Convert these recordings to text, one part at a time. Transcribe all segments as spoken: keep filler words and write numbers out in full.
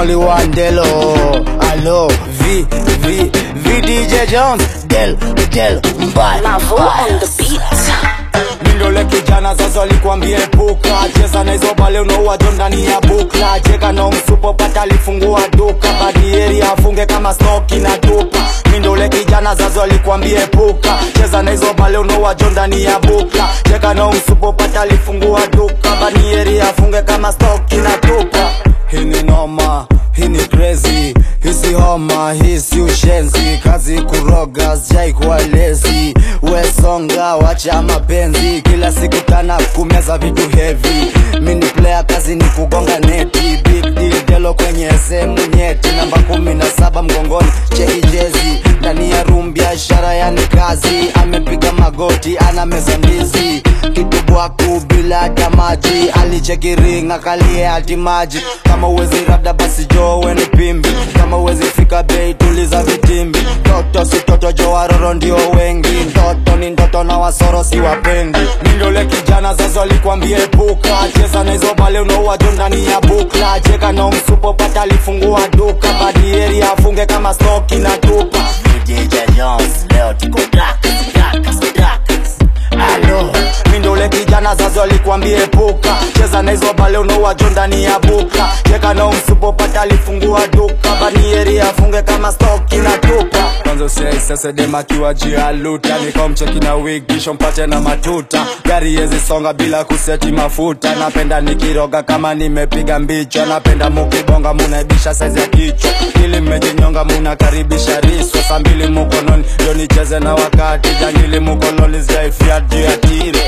only one Delo. Hello, V, V, V D J Jones, Del, Del, Mbaya. Mavo on the beat. Mindole kijana zazo likwambie puka, cheza na hizo bale unoua jondani ya bukla. Cheka na umsupo pata lifungua duka, badieri afunge kama smoki na tupa. Mindole kijana zazo likwambie puka, cheza na hizo bale unoua jondani ya bukla. Cheka na umsupo pata lifungua duka, badieri afunge kama smoki na tupa. Hii ni noma, hii ni crazy, hisi homa, hisi ushenzi. Kazi kuroga, sijai kuwa lazy. We songa, wacha mapenzi. Kila siku tana kumeza vitu heavy. Mini player kazi ni kugonga neti. Big deal Delo kwenye semu nyeti. Namba kumi na saba mgongoni, cheki jezi. Ndani ya room biashara yani kazi. Amepiga magoti, ana meza ndizi. Kitu bwaku bila hata maji. Alicheki ring, akalie hati maji. Kama uwezi rada basi jo we ni pimbi. Kama uwezi fika bei tuliza vitimbi. Toto si toto jo waroro ndio wengi. Ndoto ni ndoto na wasoro si wapendi. Mindole kijana zazo likwambie puka, cheza na hizo bale unoua jondani ya bukla. Cheka na umsupo pata lifungua duka, badieri afunge kama smoki na tupa. D J Jones leo tuko black, black, black. Hello, mindole kijana zazo likwambie puka, cheza na hizo bale unoua jondani ya bukla. Cheka na umsupo pata lifungua duka, badieri afunge kama smoki na tupa. Kwanza say sasa dema kiwa jia luta, nikomcheki na wig kisho mpate na matuta. Gari yezi songa bila kuseti mafuta. Napenda nikiroga kama nimepiga mbicho. Napenda mukibonga munaibisha size ya kichwa. Ili mmejinyonga munakaribisha riso. Sambili mukononi yo nicheze na wakati. Jangili mukononi zjaifia jia tire.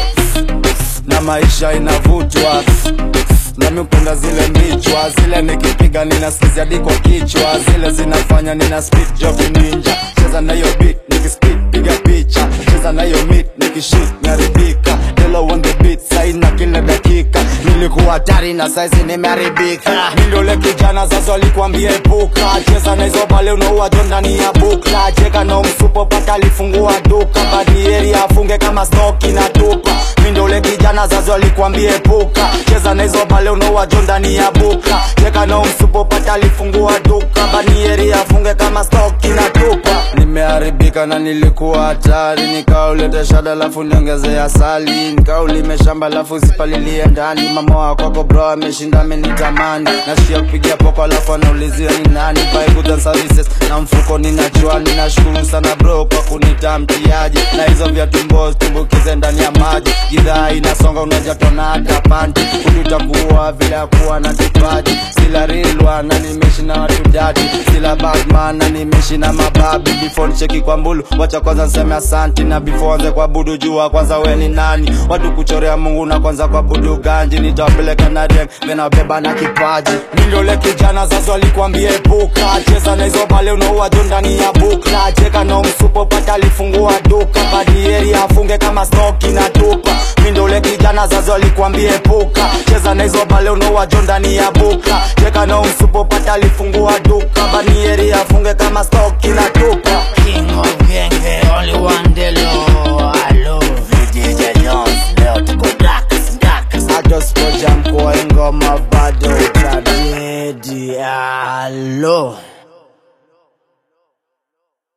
Na maisha inavutwa, na miupenda zile mbichwa. Zile nikipiga nina skizi hadi kwa kichwa. Zile zinafanya nina speed job ninja. Cheza na yo beat, nikispeed piga picha. Cheza na yo meat, nikishit naribika. Delo on the beat, saina kila dakika. Nilikuwa hatari na saizi nimeharibika. Mindole kijana zazo likwambie puka, cheza na hizo bale unoua jondani ya bukla. Cheka na umsupo pata lifungua duka, badieri afunge kama smoki na tupa. Mindole kijana zazo likwambie puka, cheza na hizo bale unoua jondani ya bukla. Cheka na umsupo pata lifungua duka, badieri afunge kama smoki na tupa. Nimeharibika na nilikuwa hatari, nikaulete shada lafu niongeze asali. Nikaulime shamba lafu zipalilie ndani. Mama wakwako bro ameshinda amenitamani. Nasikia kupigia poko alafu anaulizia ni nani. Buy goods and services na mfuko ninajua. Ninashukuru sana bro kwa kunita mtiaji. Na hizo vya tumbo tumbukize ndani ya maji. Gidhaa inasonga unajatona hata panti. Kudutambua vila kuwa na kipaji. Sila rilwa na nimeshi na watu dadi. Sila bagman na nimeshi na mababi. Before nicheki kwa mbulu wacha kwanza nseme asanti. Na before anze kwa budu jua kwanza we ni nani. Watu kuchorea Mungu na kwanza kwa budu ganji. Nitawapeleka na dem vena beba na kipaji. Mindole kijana zazo likwambie puka, cheza na hizo bale unoua jondani ya bukla. Cheka na umsupo pata lifungua duka, badieri afunge kama smoki na tupa. Mindole kijana zazo likwambie puka, cheza na hizo bale unoua jondani ya bukla. Cheka na umsupo pata lifungua duka, badieri afunge kama smoki na tupa. King of gang, only one Delo.